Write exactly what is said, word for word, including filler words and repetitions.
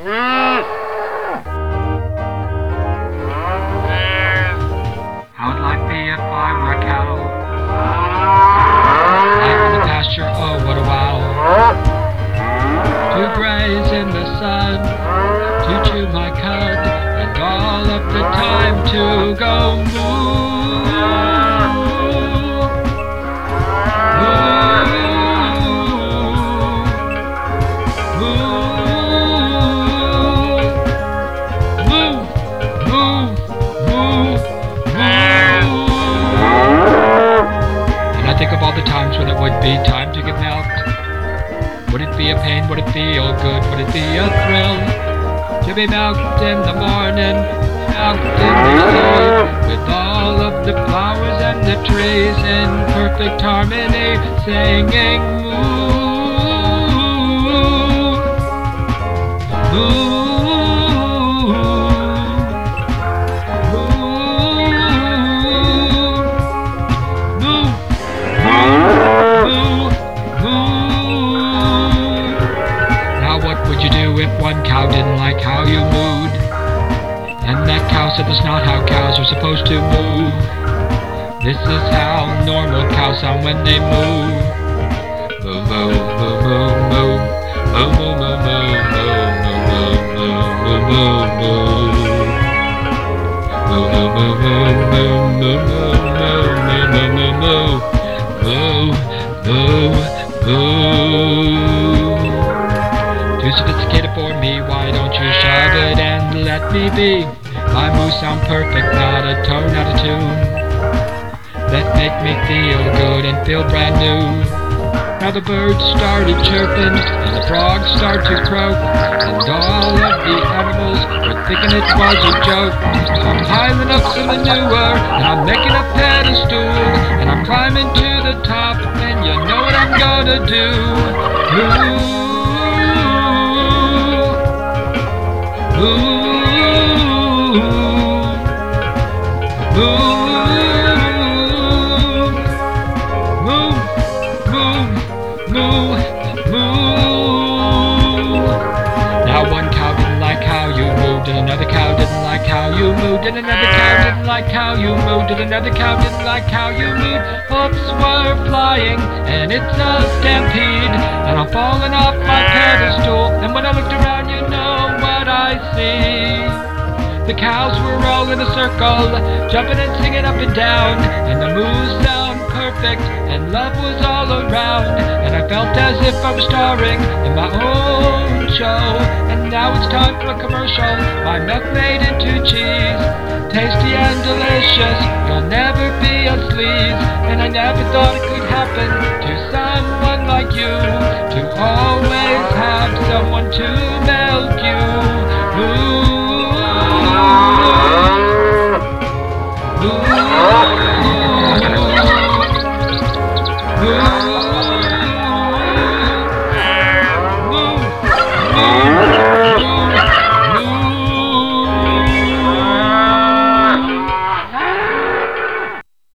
How would life be if I were a cow? Life in the pasture, oh what a wow. To graze in the sun, to chew my cud, and all of the time to go moo. Think of all the times when it would be time to get milked. Would it be a pain? Would it feel good? Would it be a thrill to be milked in the morning, milked in the sea, with all of the flowers and the trees in perfect harmony, singing moo, moo. If one cow didn't like how you mooed, and that cow said that's not how cows are supposed to moo. This is how normal cows sound when they moo. Moo moo moo moo moo moo moo moo moo moo Too sophisticated for me, why don't you shove it and let me be? My moves sound perfect, not a tone, not a tune, that make me feel good and feel brand new. Now the birds started chirping, and the frogs started to croak, and all of the animals were thinking it was a joke. So I'm piling up some manure, and I'm making a pedestal, and I'm climbing to the top, and you know what I'm gonna do. Ooh. Ooh, ooh, moo, moo, moo, moo. Now one cow didn't like how you moved, and another cow didn't like how you moved, and another cow didn't like how you moved, and another cow didn't like how you moved. Hooks were flying, and it's a stampede, and I'm falling off my pedestal, and when I looked around, you know I see. The cows were all in a circle, jumping and singing up and down, and the moos sound perfect, and love was all around, and I felt as if I was starring in my own show. And now it's time for a commercial, my milk made into cheese, tasty and delicious, you'll never be a sleaze. And I never thought it could happen to someone like you, to always have someone to milk you. Ooh.